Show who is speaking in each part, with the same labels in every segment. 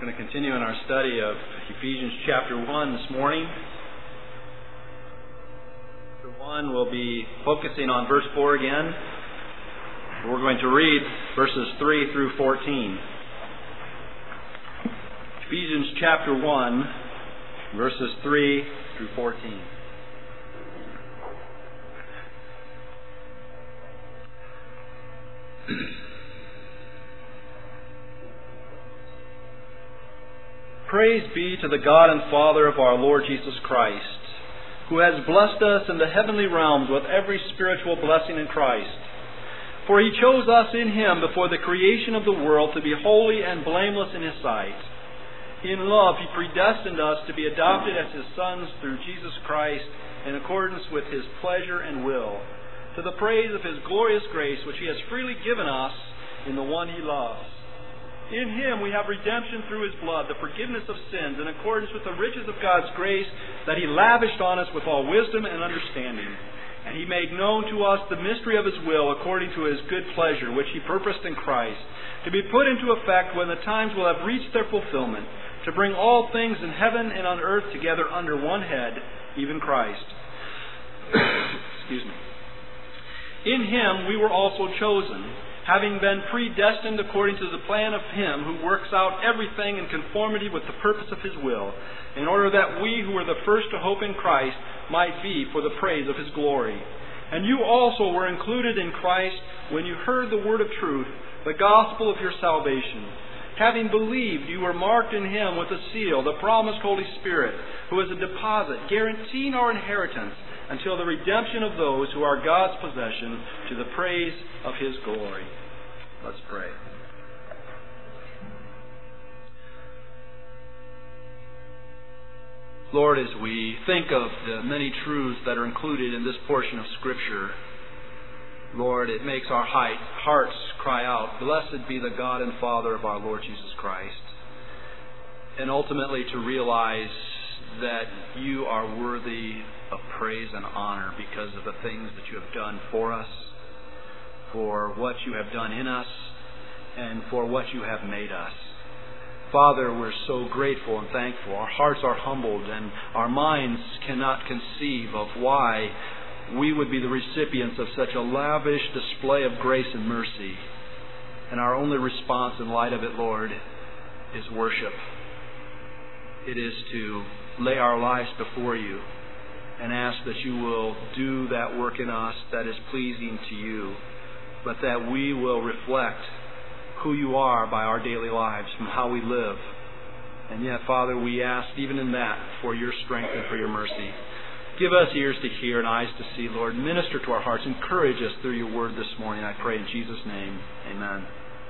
Speaker 1: We're going to continue in our study of Ephesians chapter 1 this morning. Chapter 1 will be focusing on verse 4 again. We're going to read verses 3 through 14. Ephesians chapter 1, verses 3 through 14. Praise be to the God and Father of our Lord Jesus Christ, who has blessed us in the heavenly realms with every spiritual blessing in Christ. For He chose us in Him before the creation of the world to be holy and blameless in His sight. In love He predestined us to be adopted as His sons through Jesus Christ in accordance with His pleasure and will, to the praise of His glorious grace which He has freely given us in the one He loves. In Him we have redemption through His blood, the forgiveness of sins, in accordance with the riches of God's grace that He lavished on us with all wisdom and understanding. And He made known to us the mystery of His will according to His good pleasure, which He purposed in Christ, to be put into effect when the times will have reached their fulfillment, to bring all things in heaven and on earth together under one head, even Christ. Excuse me. In Him we were also chosen, having been predestined according to the plan of Him who works out everything in conformity with the purpose of His will, in order that we who were the first to hope in Christ might be for the praise of His glory. And you also were included in Christ when you heard the word of truth, the gospel of your salvation. Having believed, you were marked in Him with a seal, the promised Holy Spirit, who is a deposit, guaranteeing our inheritance until the redemption of those who are God's possession, to the praise of His glory. Let's pray. Lord, as we think of the many truths that are included in this portion of Scripture, Lord, it makes our hearts cry out, blessed be the God and Father of our Lord Jesus Christ. And ultimately to realize that you are worthy of praise and honor because of the things that you have done for us, for what you have done in us, and for what you have made us. Father, we're so grateful and thankful. Our hearts are humbled and our minds cannot conceive of why we would be the recipients of such a lavish display of grace and mercy. And our only response in light of it, Lord, is worship. It is to lay our lives before you and ask that you will do that work in us that is pleasing to you, but that we will reflect who you are by our daily lives, from how we live. And yet, Father, we ask even in that for your strength and for your mercy. Give us ears to hear and eyes to see, Lord. Minister to our hearts. Encourage us through your word this morning. I pray in Jesus' name. Amen.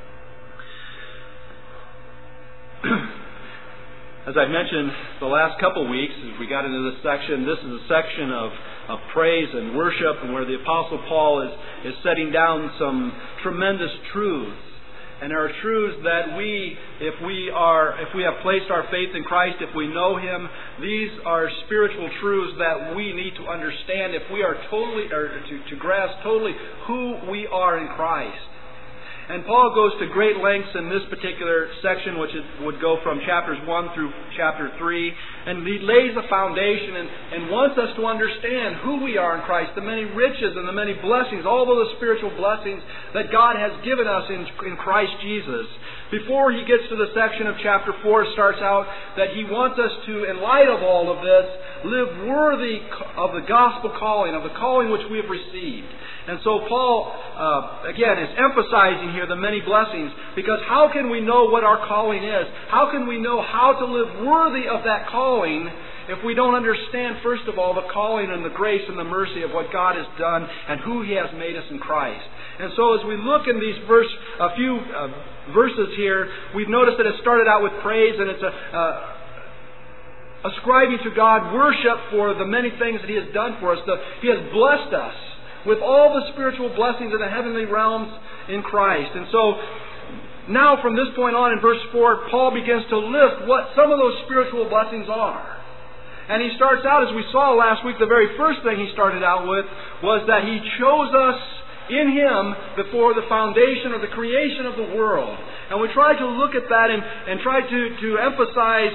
Speaker 1: As I've mentioned the last couple weeks, as we got into this section, this is a section of praise and worship, and where the Apostle Paul is setting down some tremendous truths. And there are truths that if we have placed our faith in Christ, if we know Him, these are spiritual truths that we need to understand if we are to grasp totally who we are in Christ. And Paul goes to great lengths in this particular section, which would go from chapters 1 through chapter 3. And he lays a foundation and wants us to understand who we are in Christ, the many riches and the many blessings, all of the spiritual blessings that God has given us in Christ Jesus. Before he gets to the section of chapter 4, it starts out that he wants us to, in light of all of this, live worthy of the gospel calling, of the calling which we have received. And so Paul, again, is emphasizing here the many blessings, because how can we know what our calling is? How can we know how to live worthy of that calling if we don't understand, first of all, the calling and the grace and the mercy of what God has done and who He has made us in Christ? And so as we look in these few verses here, we've noticed that it started out with praise, and it's ascribing to God worship for the many things that He has done for us. He has blessed us with all the spiritual blessings in the heavenly realms in Christ. And so now from this point on in verse 4, Paul begins to list what some of those spiritual blessings are. And he starts out, as we saw last week, the very first thing he started out with was that He chose us in Him before the foundation or the creation of the world. And we try to look at that and try to emphasize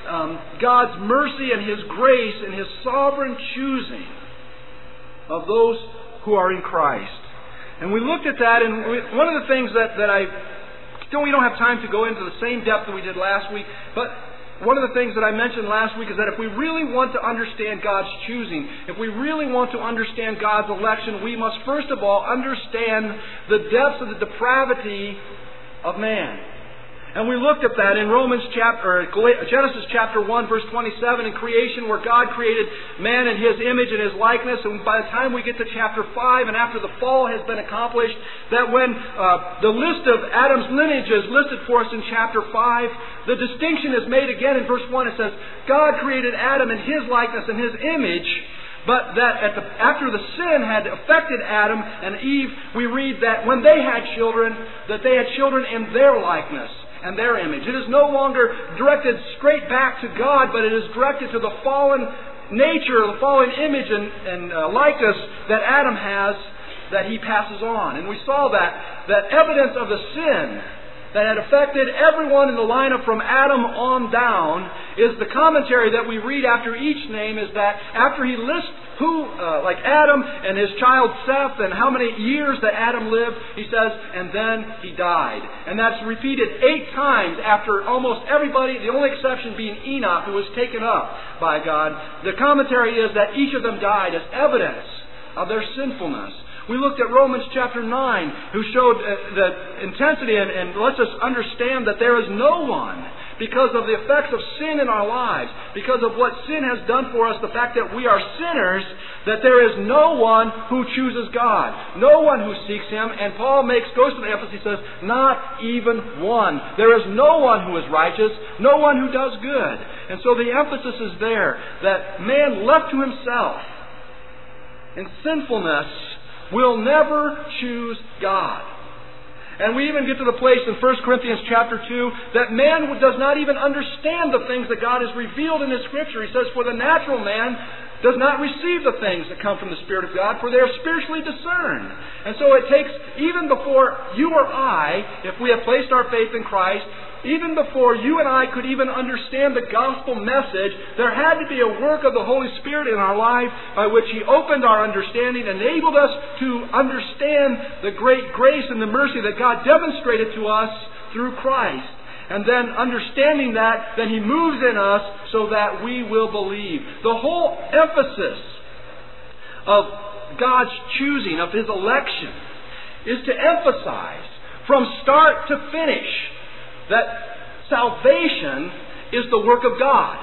Speaker 1: God's mercy and His grace and His sovereign choosing of those who are in Christ. And we looked at that, and one of the things that we don't have time to go into the same depth that we did last week, but one of the things that I mentioned last week is that if we really want to understand God's choosing, if we really want to understand God's election, we must first of all understand the depths of the depravity of man. And we looked at that in Genesis chapter 1, verse 27, in creation, where God created man in His image and His likeness. And by the time we get to chapter 5, and after the fall has been accomplished, that when the list of Adam's lineage is listed for us in chapter 5, the distinction is made again in verse 1. It says, God created Adam in His likeness and His image. But that after the sin had affected Adam and Eve, we read that when they had children, that they had children in their likeness and their image. It is no longer directed straight back to God, but it is directed to the fallen nature, the fallen image and likeness that Adam has, that he passes on. And we saw that evidence of the sin that had affected everyone in the lineup from Adam on down is the commentary that we read after each name, is that after he lists like Adam and his child Seth and how many years that Adam lived, he says, and then he died. And that's repeated 8 times after almost everybody, the only exception being Enoch, who was taken up by God. The commentary is that each of them died as evidence of their sinfulness. We looked at Romans chapter 9, who showed the intensity and lets us understand that there is no one, because of the effects of sin in our lives, because of what sin has done for us, the fact that we are sinners, that there is no one who chooses God, no one who seeks Him. And Paul goes to the emphasis, he says, not even one. There is no one who is righteous, no one who does good. And so the emphasis is there, that man left to himself in sinfulness will never choose God. And we even get to the place in 1 Corinthians chapter 2 that man does not even understand the things that God has revealed in His Scripture. He says, for the natural man does not receive the things that come from the Spirit of God, for they are spiritually discerned. And so it takes, even before you or I, if we have placed our faith in Christ, even before you and I could even understand the gospel message, there had to be a work of the Holy Spirit in our life by which He opened our understanding, enabled us to understand the great grace and the mercy that God demonstrated to us through Christ. And then understanding that, then He moves in us so that we will believe. The whole emphasis of God's choosing, of His election, is to emphasize from start to finish that salvation is the work of God.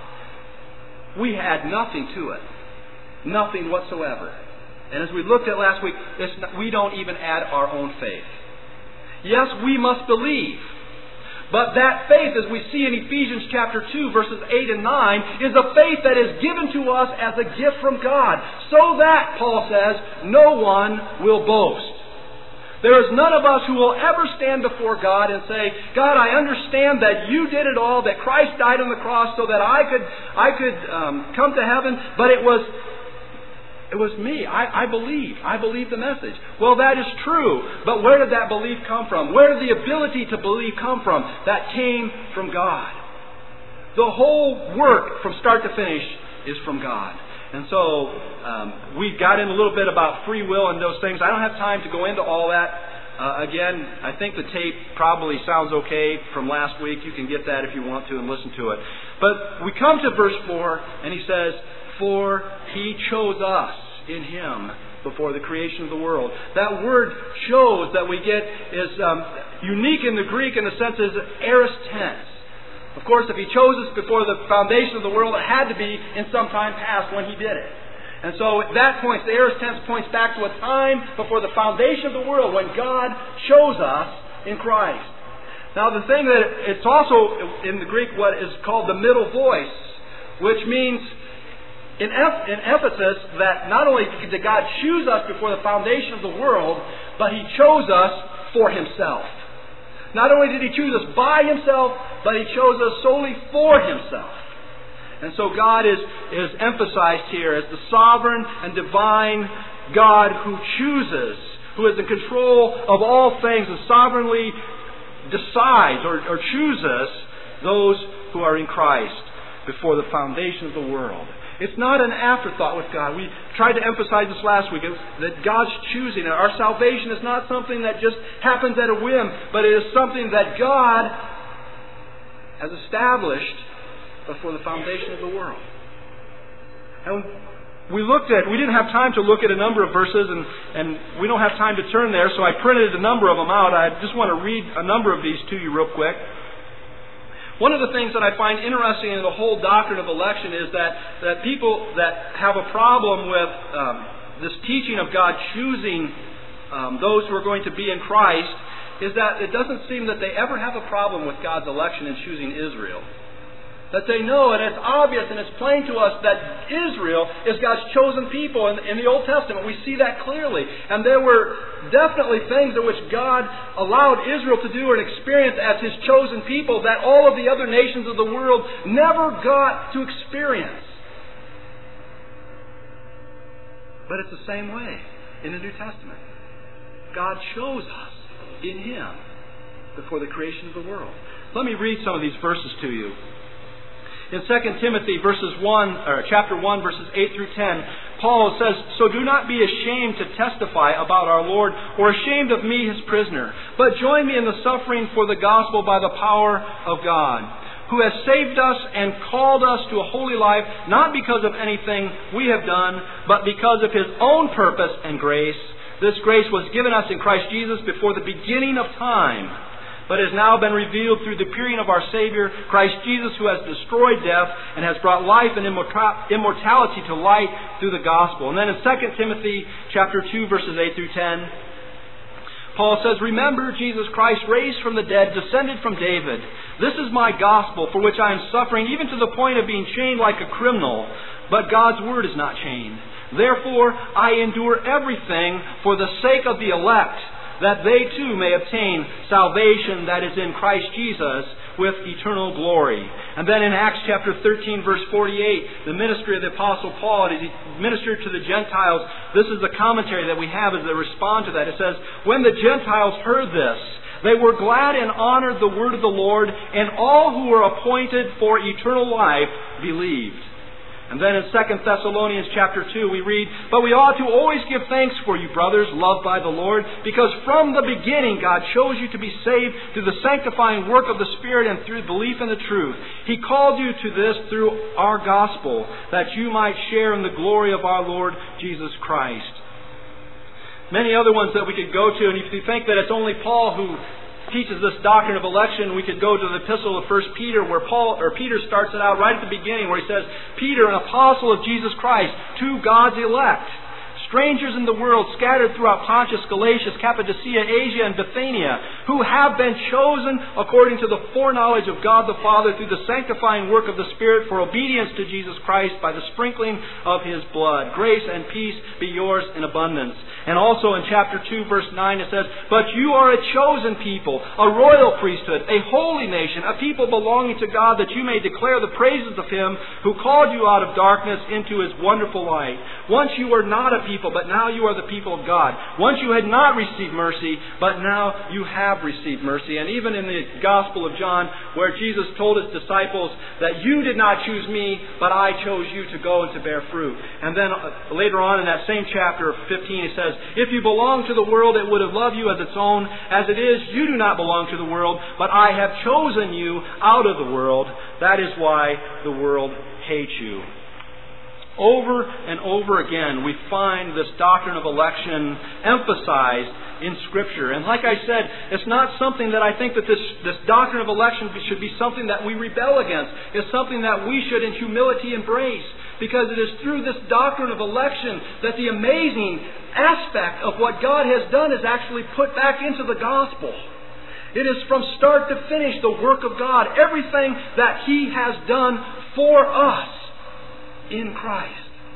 Speaker 1: We add nothing to it. Nothing whatsoever. And as we looked at last week, we don't even add our own faith. Yes, we must believe. But that faith, as we see in Ephesians chapter 2, verses 8 and 9, is a faith that is given to us as a gift from God, so that, Paul says, no one will boast. There is none of us who will ever stand before God and say, God, I understand that You did it all, that Christ died on the cross so that I could come to heaven, but it was me. I believe the message. Well, that is true, but where did that belief come from? Where did the ability to believe come from? That came from God. The whole work from start to finish is from God. And so we got in a little bit about free will and those things. I don't have time to go into all that. Again, I think the tape probably sounds okay from last week. You can get that if you want to and listen to it. But we come to verse 4, and he says, for He chose us in Him before the creation of the world. That word chose that we get is unique in the Greek in the sense is aorist tense. Of course, if He chose us before the foundation of the world, it had to be in some time past when He did it. And so at that point, the aorist tense points back to a time before the foundation of the world when God chose us in Christ. Now the thing that it's also in the Greek what is called the middle voice, which means in emphasis that not only did God choose us before the foundation of the world, but He chose us for Himself. Not only did He choose us by Himself, but He chose us solely for Himself. And so God is emphasized here as the sovereign and divine God who chooses, who is in control of all things and sovereignly decides or chooses those who are in Christ before the foundation of the world. It's not an afterthought with God. We tried to emphasize this last week, that God's choosing. Our salvation is not something that just happens at a whim, but it is something that God has established before the foundation of the world. And we didn't have time to look at a number of verses, and we don't have time to turn there, so I printed a number of them out. I just want to read a number of these to you real quick. One of the things that I find interesting in the whole doctrine of election is that people that have a problem with this teaching of God choosing those who are going to be in Christ is that it doesn't seem that they ever have a problem with God's election in choosing Israel. That they know, and it's obvious and it's plain to us that Israel is God's chosen people. In the Old Testament, we see that clearly. And there were definitely things in which God allowed Israel to do and experience as His chosen people that all of the other nations of the world never got to experience. But it's the same way in the New Testament. God chose us in Him before the creation of the world. Let me read some of these verses to you. In 2 Timothy chapter 1, verses 8 through 10, Paul says, "So do not be ashamed to testify about our Lord, or ashamed of me, His prisoner, but join me in the suffering for the gospel by the power of God, who has saved us and called us to a holy life, not because of anything we have done, but because of His own purpose and grace. This grace was given us in Christ Jesus before the beginning of time, but has now been revealed through the appearing of our Savior, Christ Jesus, who has destroyed death and has brought life and immortality to light through the gospel." And then in 2 Timothy chapter 2, verses 8 through 10, Paul says, "Remember Jesus Christ, raised from the dead, descended from David. This is my gospel, for which I am suffering, even to the point of being chained like a criminal. But God's word is not chained. Therefore I endure everything for the sake of the elect, that they too may obtain salvation that is in Christ Jesus with eternal glory." And then in Acts chapter 13, verse 48, the ministry of the Apostle Paul, as he ministered to the Gentiles, this is the commentary that we have as they respond to that. It says, "When the Gentiles heard this, they were glad and honored the word of the Lord, and all who were appointed for eternal life believed." And then in 2 Thessalonians chapter 2 we read, "But we ought to always give thanks for you, brothers, loved by the Lord, because from the beginning God chose you to be saved through the sanctifying work of the Spirit and through belief in the truth. He called you to this through our gospel, that you might share in the glory of our Lord Jesus Christ." Many other ones that we could go to, and if you think that it's only Paul who teaches this doctrine of election, we could go to the epistle of 1 Peter, where Peter starts it out right at the beginning, where he says, "Peter, an apostle of Jesus Christ, to God's elect, strangers in the world scattered throughout Pontus, Galatia, Cappadocia, Asia, and Bithynia, who have been chosen according to the foreknowledge of God the Father through the sanctifying work of the Spirit for obedience to Jesus Christ by the sprinkling of His blood. Grace and peace be yours in abundance." And also in chapter 2, verse 9, it says, "But you are a chosen people, a royal priesthood, a holy nation, a people belonging to God, that you may declare the praises of Him who called you out of darkness into His wonderful light. Once you were not a people, but now you are the people of God. Once you had not received mercy, but now you have received mercy." And even in the Gospel of John, where Jesus told His disciples that "you did not choose me, but I chose you to go and to bear fruit." And then later on in that same chapter 15, He says, "If you belong to the world, it would have loved you as its own. As it is, you do not belong to the world, but I have chosen you out of the world. That is why the world hates you." Over and over again, we find this doctrine of election emphasized in Scripture. And like I said, it's not something that I think that this doctrine of election should be something that we rebel against. It's something that we should in humility embrace. Because it is through this doctrine of election that the amazing aspect of what God has done is actually put back into the gospel. It is from start to finish the work of God. Everything that He has done for us in Christ.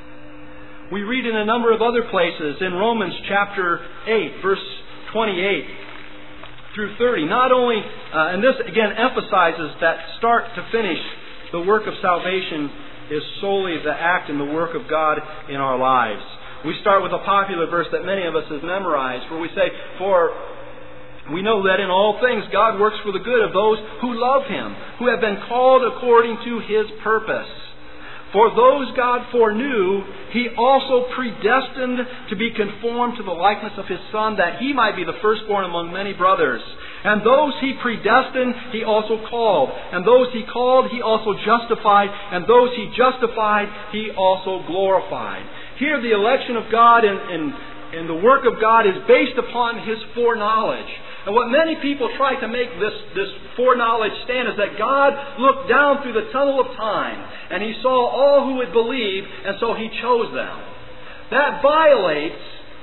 Speaker 1: We read in a number of other places in Romans chapter 8, verse 28 through 30. Not only, and this again emphasizes that start to finish, the work of salvation is solely the act and the work of God in our lives. We start with a popular verse that many of us have memorized, where we say, "For We know that in all things God works for the good of those who love Him, who have been called according to His purpose. For those God foreknew, He also predestined to be conformed to the likeness of His Son, that He might be the firstborn among many brothers. And those He predestined, He also called. And those He called, He also justified. And those He justified, He also glorified. Here the election of God and the work of God is based upon His foreknowledge. And what many people try to make this foreknowledge stand is that God looked down through the tunnel of time and He saw all who would believe, and so He chose them. That violates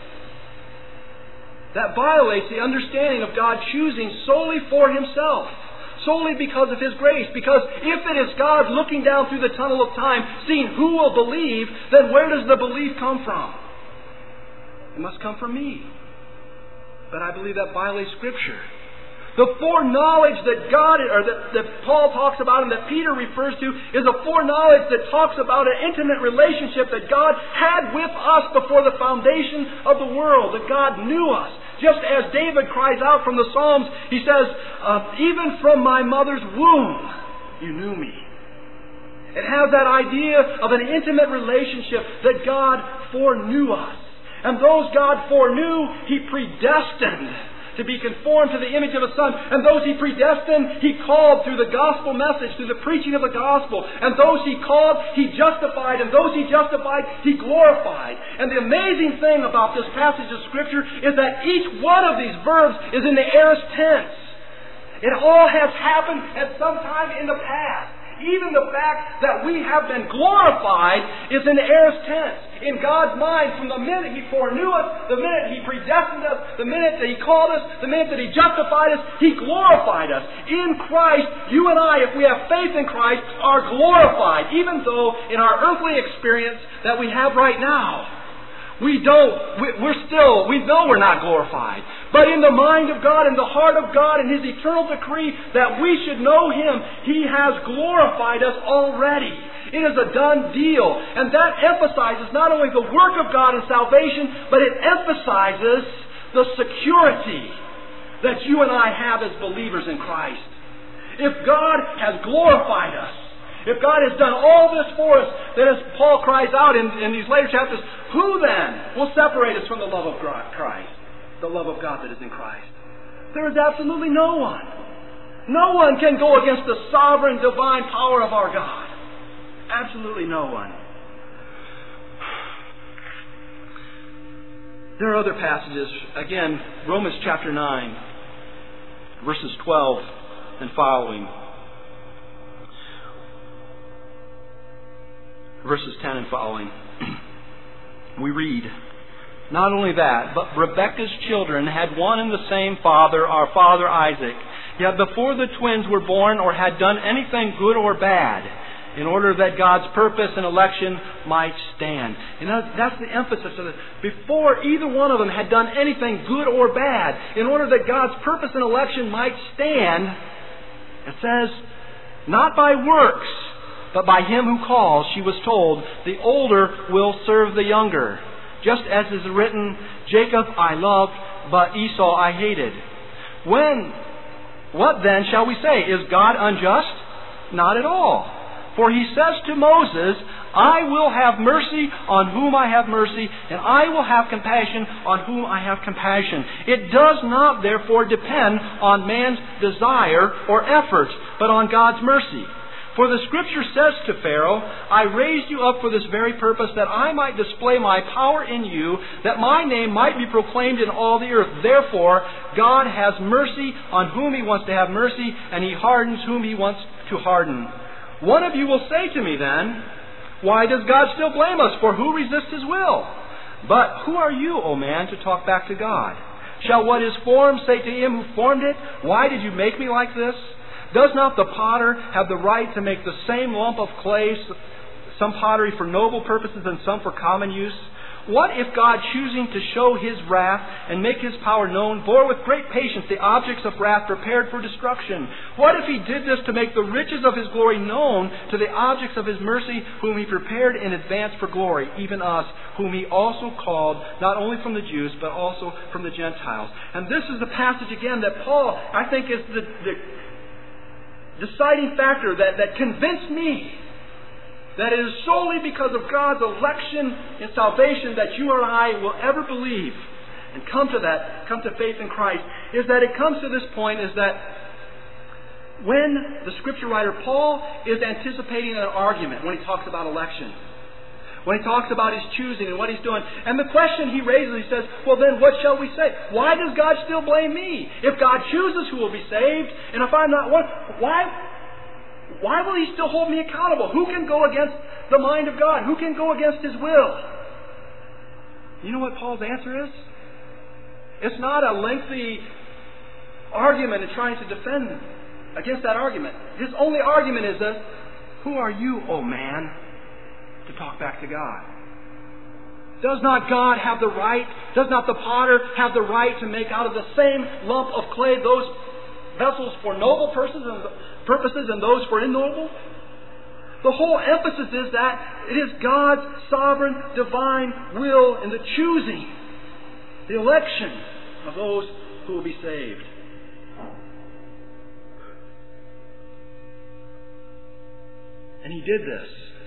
Speaker 1: the understanding of God choosing solely for Himself, solely because of His grace. Because if it is God looking down through the tunnel of time, seeing who will believe, then where does the belief come from? It must come from me. But I believe that violates Scripture. The foreknowledge that Paul talks about and that Peter refers to is a foreknowledge that talks about an intimate relationship that God had with us before the foundation of the world. That God knew us. Just as David cries out from the Psalms, he says, even from my mother's womb, you knew me. It has that idea of an intimate relationship that God foreknew us. And those God foreknew, He predestined to be conformed to the image of His Son. And those He predestined, He called through the gospel message, through the preaching of the gospel. And those He called, He justified. And those He justified, He glorified. And the amazing thing about this passage of Scripture is that each one of these verbs is in the aorist tense. It all has happened at some time in the past. Even the fact that we have been glorified is in the aorist tense. In God's mind, from the minute He foreknew us, the minute He predestined us, the minute that He called us, the minute that He justified us, He glorified us. In Christ, you and I, if we have faith in Christ, are glorified. Even though in our earthly experience that we have right now, we know we're not glorified. But in the mind of God, in the heart of God, in His eternal decree that we should know Him, He has glorified us already. It is a done deal. And that emphasizes not only the work of God in salvation, but it emphasizes the security that you and I have as believers in Christ. If God has glorified us, if God has done all this for us, then as Paul cries out in these later chapters, who then will separate us from the love of Christ? The love of God that is in Christ. There is absolutely no one. No one can go against the sovereign divine power of our God. Absolutely no one. There are other passages. Again, Romans chapter 9, verses 12 and following. Verses 10 and following. We read, not only that, but Rebekah's children had one and the same father, our father Isaac. Yet before the twins were born or had done anything good or bad, in order that God's purpose and election might stand. And that's the emphasis of it. Before either one of them had done anything good or bad, in order that God's purpose and election might stand, it says, not by works, but by Him who calls, she was told, the older will serve the younger. Just as is written, Jacob I loved, but Esau I hated. What then shall we say? Is God unjust? Not at all. For He says to Moses, I will have mercy on whom I have mercy, and I will have compassion on whom I have compassion. It does not therefore depend on man's desire or effort, but on God's mercy. For the Scripture says to Pharaoh, I raised you up for this very purpose, that I might display my power in you, that my name might be proclaimed in all the earth. Therefore, God has mercy on whom He wants to have mercy, and He hardens whom He wants to harden. One of you will say to me then, why does God still blame us? For who resists His will? But who are you, O man, to talk back to God? Shall what is formed say to Him who formed it, why did you make me like this? Does not the potter have the right to make the same lump of clay, some pottery for noble purposes and some for common use? What if God, choosing to show His wrath and make His power known, bore with great patience the objects of wrath prepared for destruction? What if He did this to make the riches of His glory known to the objects of His mercy, whom He prepared in advance for glory, even us, whom He also called, not only from the Jews, but also from the Gentiles? And this is the passage again that Paul, I think, is the deciding factor that convinced me that it is solely because of God's election and salvation that you or I will ever believe and come to faith in Christ, is that it comes to this point, is that when the Scripture writer Paul is anticipating an argument when he talks about election, when he talks about his choosing and what he's doing, and the question he raises, he says, well then what shall we say? Why does God still blame me? If God chooses, who will be saved? And if I'm not one, why will He still hold me accountable? Who can go against the mind of God? Who can go against His will? You know what Paul's answer is? It's not a lengthy argument in trying to defend against that argument. His only argument is this: who are you, O man, to talk back to God? Does not God have the right, does not the potter have the right to make out of the same lump of clay those vessels for noble purposes and those for ignoble? The whole emphasis is that it is God's sovereign, divine will in the choosing, the election of those who will be saved. And He did this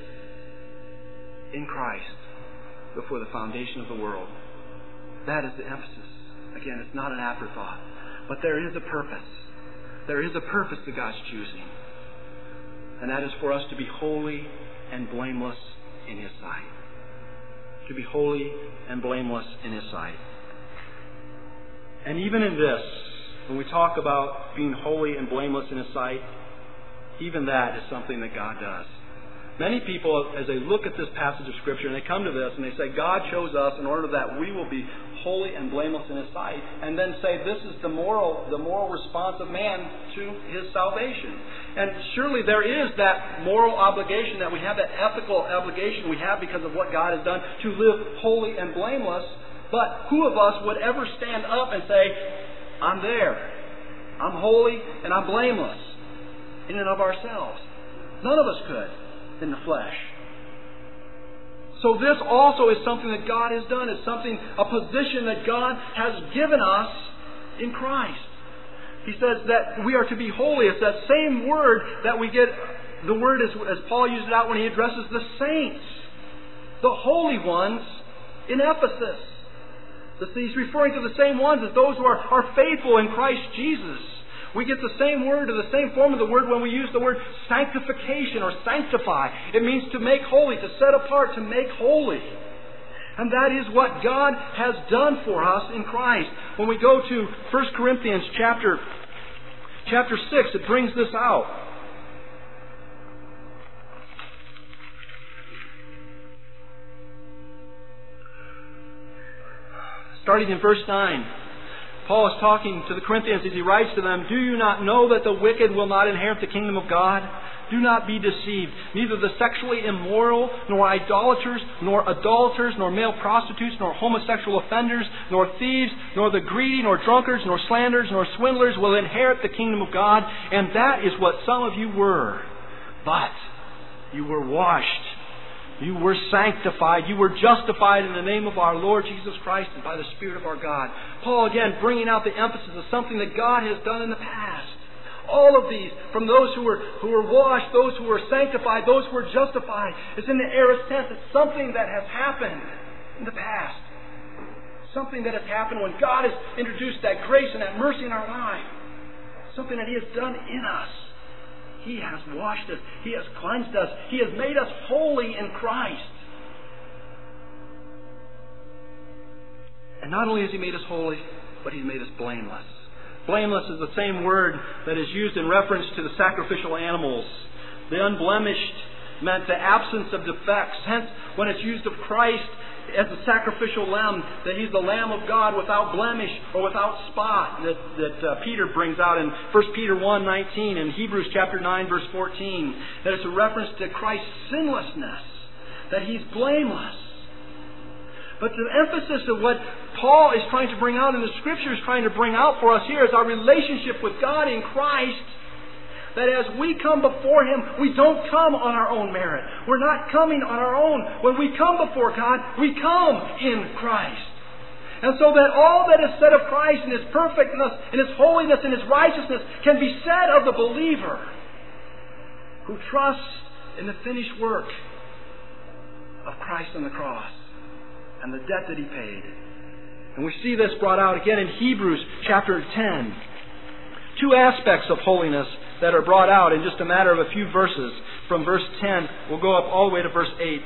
Speaker 1: in Christ before the foundation of the world. That is the emphasis. Again, it's not an afterthought, but there is a purpose. There is a purpose to God's choosing. And that is for us to be holy and blameless in His sight. To be holy and blameless in His sight. And even in this, when we talk about being holy and blameless in His sight, even that is something that God does. Many people, as they look at this passage of Scripture, and they come to this and they say, God chose us in order that we will be holy and blameless in His sight, and then say this is the moral response of man to His salvation. And surely there is that moral obligation that we have, that ethical obligation we have because of what God has done to live holy and blameless. But who of us would ever stand up and say, I'm there, I'm holy and I'm blameless in and of ourselves? None of us could in the flesh. So this also is something that God has done. It's a position that God has given us in Christ. He says that we are to be holy. It's that same word that we get, the word as Paul used it out when he addresses the saints, the holy ones in Ephesus. He's referring to the same ones as those who are faithful in Christ Jesus. We get the same word, or the same form of the word, when we use the word sanctification or sanctify. It means to make holy, to set apart, to make holy. And that is what God has done for us in Christ. When we go to 1 Corinthians chapter 6, it brings this out. Starting in verse 9. Paul is talking to the Corinthians as he writes to them, do you not know that the wicked will not inherit the kingdom of God? Do not be deceived. Neither the sexually immoral, nor idolaters, nor adulterers, nor male prostitutes, nor homosexual offenders, nor thieves, nor the greedy, nor drunkards, nor slanderers, nor swindlers will inherit the kingdom of God. And that is what some of you were. But you were washed. You were sanctified. You were justified in the name of our Lord Jesus Christ and by the Spirit of our God. Paul again bringing out the emphasis of something that God has done in the past. All of these, from those who were washed, those who were sanctified, those who were justified, it's in the aorist tense. It's something that has happened in the past. Something that has happened when God has introduced that grace and that mercy in our life. Something that He has done in us. He has washed us. He has cleansed us. He has made us holy in Christ. And not only has He made us holy, but He's made us blameless. Blameless is the same word that is used in reference to the sacrificial animals. The unblemished meant the absence of defects. Hence, when it's used of Christ as the sacrificial lamb, that He's the Lamb of God without blemish or without spot, that Peter brings out in 1 Peter 1:19 and Hebrews chapter 9 verse 14, that it's a reference to Christ's sinlessness, that He's blameless. But the emphasis of what Paul is trying to bring out and the Scripture is trying to bring out for us here is our relationship with God in Christ. That as we come before Him, we don't come on our own merit. We're not coming on our own. When we come before God, we come in Christ. And so that all that is said of Christ and His perfectness and His holiness and His righteousness can be said of the believer who trusts in the finished work of Christ on the cross and the debt that He paid. And we see this brought out again in Hebrews chapter 10. Two aspects of holiness that are brought out in just a matter of a few verses. From verse 10, we'll go up all the way to verse 8.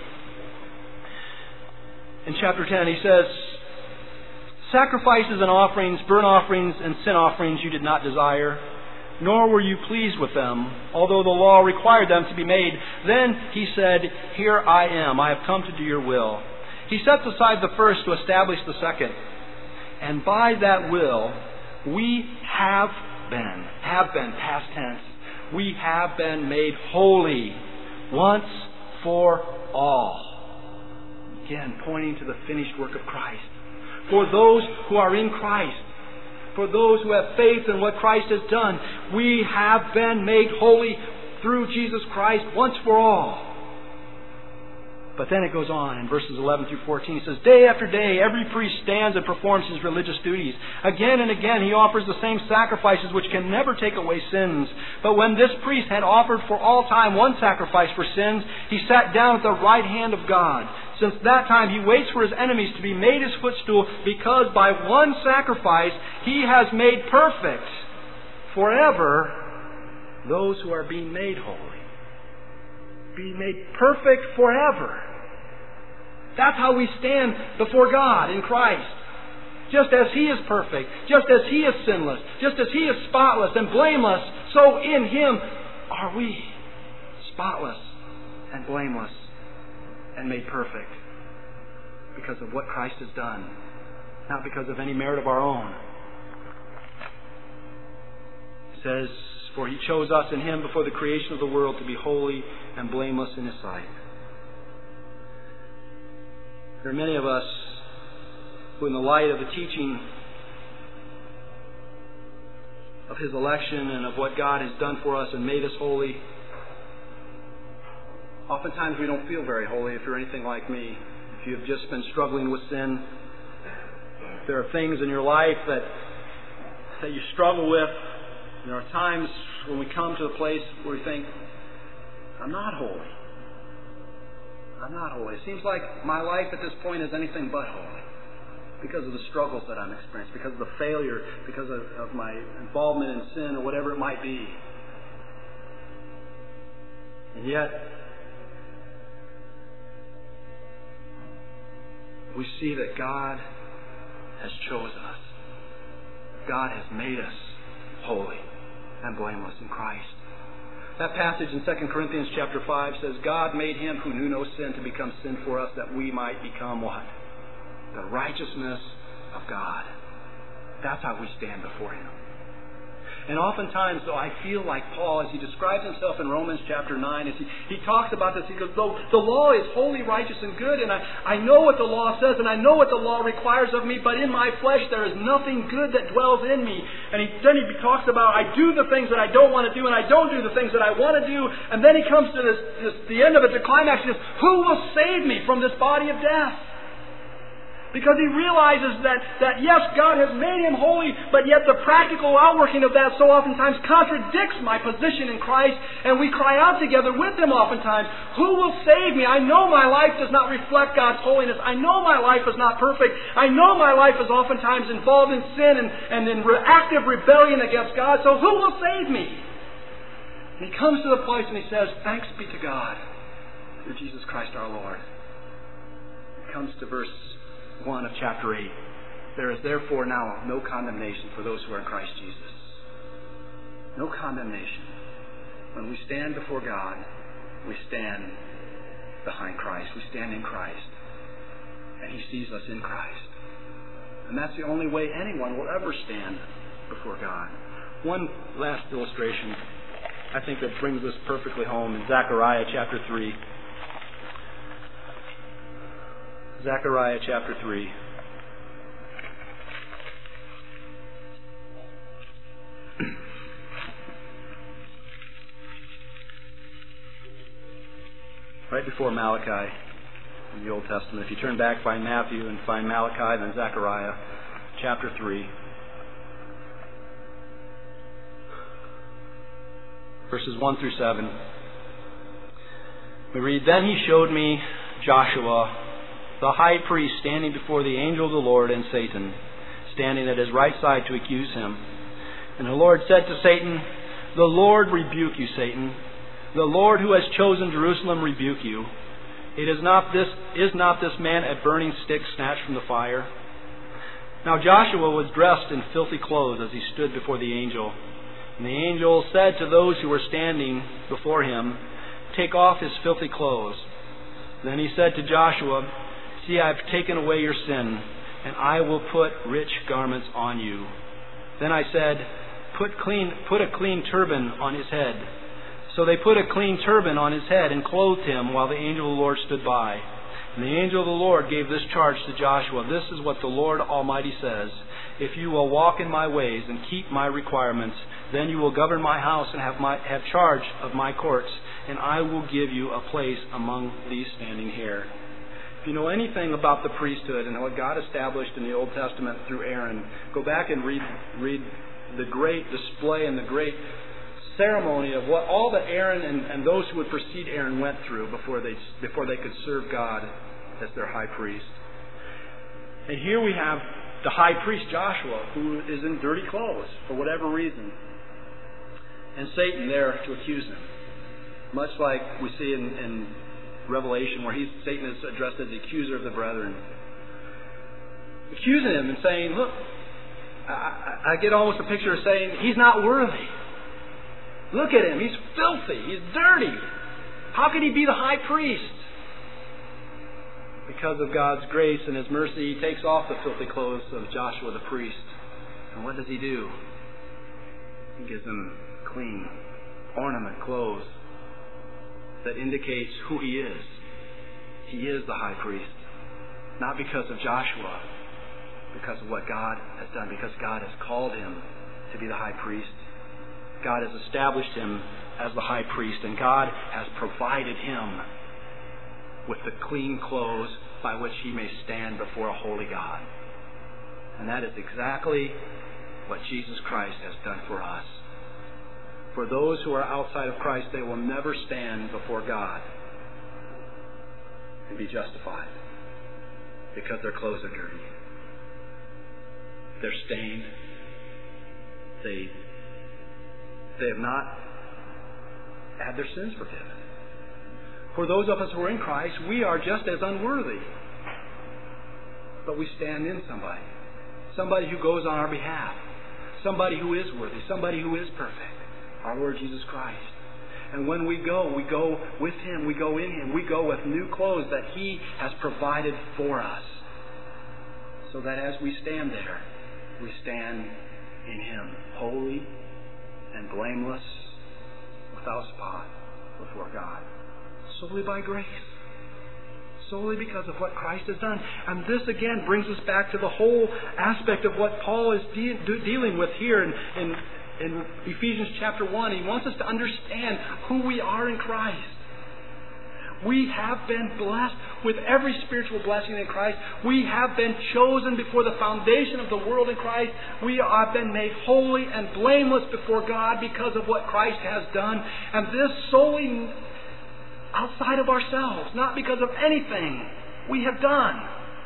Speaker 1: In chapter 10, he says, "Sacrifices and offerings, burnt offerings and sin offerings you did not desire, nor were you pleased with them, although the law required them to be made. Then he said, Here I am, I have come to do your will. He sets aside the first to establish the second. And by that will, we have been, past tense, we have been made holy once for all." Again, pointing to the finished work of Christ. For those who are in Christ, for those who have faith in what Christ has done, we have been made holy through Jesus Christ once for all. But then it goes on in verses 11 through 14. He says, "Day after day, every priest stands and performs his religious duties. Again and again, he offers the same sacrifices which can never take away sins. But when this priest had offered for all time one sacrifice for sins, he sat down at the right hand of God. Since that time, he waits for his enemies to be made his footstool, because by one sacrifice, he has made perfect forever those who are being made holy." Be made perfect forever. That's how we stand before God in Christ. Just as He is perfect, just as He is sinless, just as He is spotless and blameless, so in Him are we spotless and blameless and made perfect because of what Christ has done, not because of any merit of our own. It says, "For He chose us in Him before the creation of the world to be holy and blameless in His sight." There are many of us who, in the light of the teaching of His election and of what God has done for us and made us holy, oftentimes we don't feel very holy. If you're anything like me, if you have just been struggling with sin, if there are things in your life that you struggle with, there are times when we come to a place where we think, I'm not holy. I'm not holy. It seems like my life at this point is anything but holy because of the struggles that I'm experiencing, because of the failure, because of my involvement in sin or whatever it might be. And yet, we see that God has chosen us. God has made us holy and blameless in Christ. That passage in 2 Corinthians chapter 5 says, "God made Him who knew no sin to become sin for us, that we might become" what? The righteousness of God. That's how we stand before Him. And oftentimes, though, I feel like Paul, as he describes himself in Romans chapter 9, as he talks about this, he goes, though the law is holy, righteous, and good, and I know what the law says, and I know what the law requires of me, but in my flesh there is nothing good that dwells in me. And then he talks about, I do the things that I don't want to do, and I don't do the things that I want to do. And then he comes to the end of it, the climax, and he says, who will save me from this body of death? Because he realizes that yes, God has made him holy, but yet the practical outworking of that so oftentimes contradicts my position in Christ, and we cry out together with him oftentimes, who will save me? I know my life does not reflect God's holiness. I know my life is not perfect. I know my life is oftentimes involved in sin and in active rebellion against God, so who will save me? And he comes to the place and he says, thanks be to God through Jesus Christ our Lord. He comes to verse 1 of chapter 8. There is therefore now no condemnation for those who are in Christ Jesus. No condemnation. When we stand before God, we stand behind Christ. We stand in Christ. And He sees us in Christ. And that's the only way anyone will ever stand before God. One last illustration, I think, that brings this perfectly home in Zechariah chapter 3. Zechariah chapter 3. Right before Malachi in the Old Testament. If you turn back, find Matthew and find Malachi, then Zechariah chapter 3. Verses 1 through 7. We read, Then he showed me Joshua, the high priest, standing before the angel of the Lord, and Satan, standing at his right side to accuse him. And the Lord said to Satan, The Lord rebuke you, Satan. The Lord who has chosen Jerusalem rebuke you. Is not this man a burning stick snatched from the fire? Now Joshua was dressed in filthy clothes as he stood before the angel. And the angel said to those who were standing before him, Take off his filthy clothes. Then he said to Joshua, See, I have taken away your sin, and I will put rich garments on you. Then I said, Put a clean turban on his head. So they put a clean turban on his head and clothed him while the angel of the Lord stood by. And the angel of the Lord gave this charge to Joshua, This is what the Lord Almighty says, If you will walk in my ways and keep my requirements, then you will govern my house and have charge of my courts, and I will give you a place among these standing here. If you know anything about the priesthood and what God established in the Old Testament through Aaron, go back and read the great display and the great ceremony of what all that Aaron and those who would precede Aaron went through before they could serve God as their high priest. And here we have the high priest Joshua, who is in dirty clothes for whatever reason, and Satan there to accuse him, much like we see in Revelation, where Satan is addressed as the accuser of the brethren, accusing him and saying, "Look, I get almost a picture of saying he's not worthy. Look at him. He's filthy. He's dirty. How can he be the high priest?" Because of God's grace and His mercy, He takes off the filthy clothes of Joshua the priest. And what does He do? He gives him clean ornament clothes that indicates who He is. He is the high priest. Not because of Joshua, because of what God has done, because God has called him to be the high priest. God has established him as the high priest, and God has provided him with the clean clothes by which he may stand before a holy God. And that is exactly what Jesus Christ has done for us. For those who are outside of Christ, they will never stand before God and be justified because their clothes are dirty. They're stained. They have not had their sins forgiven. For those of us who are in Christ, we are just as unworthy. But we stand in somebody. Somebody who goes on our behalf. Somebody who is worthy. Somebody who is perfect. Our Lord Jesus Christ. And when we go with Him. We go in Him. We go with new clothes that He has provided for us. So that as we stand there, we stand in Him, holy and blameless, without spot before God. Solely by grace. Solely because of what Christ has done. And this again brings us back to the whole aspect of what Paul is dealing with here in Ephesians chapter 1. He wants us to understand who we are in Christ. We have been blessed with every spiritual blessing in Christ. We have been chosen before the foundation of the world in Christ. We have been made holy and blameless before God because of what Christ has done. And this solely outside of ourselves, not because of anything we have done.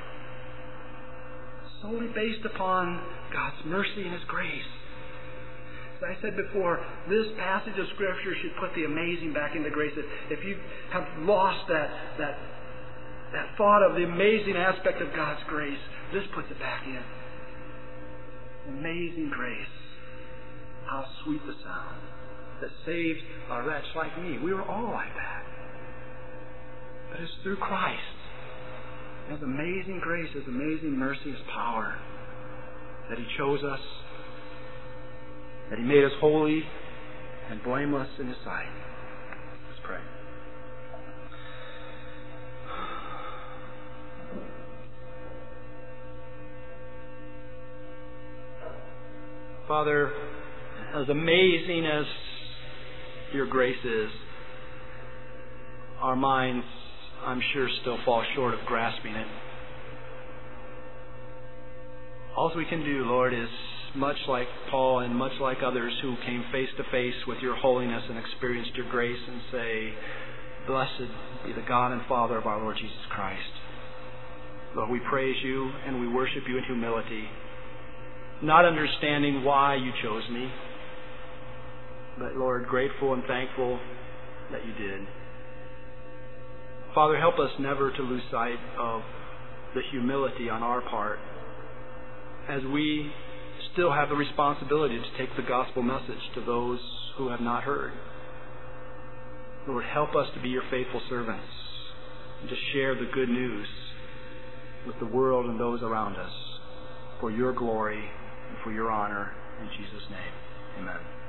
Speaker 1: Solely based upon God's mercy and His grace. As I said before, this passage of Scripture should put the amazing back into grace. If you have lost that thought of the amazing aspect of God's grace, this puts it back in. Amazing grace. How sweet the sound that saved a wretch like me. We were all like that. But it's through Christ, His amazing grace, His amazing mercy, His power, that He chose us, that He made us holy and blameless in His sight. Let's pray. Father, as amazing as your grace is, our minds, I'm sure, still fall short of grasping it. All we can do, Lord, is much like Paul and much like others who came face to face with your holiness and experienced your grace, and say, blessed be the God and Father of our Lord Jesus Christ. Lord, we praise you and we worship you in humility, not understanding why you chose me, but, Lord, grateful and thankful that you did. Father, help us never to lose sight of the humility on our part, as we still have the responsibility to take the gospel message to those who have not heard. Lord, help us to be your faithful servants and to share the good news with the world and those around us for your glory and for your honor. In Jesus' name, amen.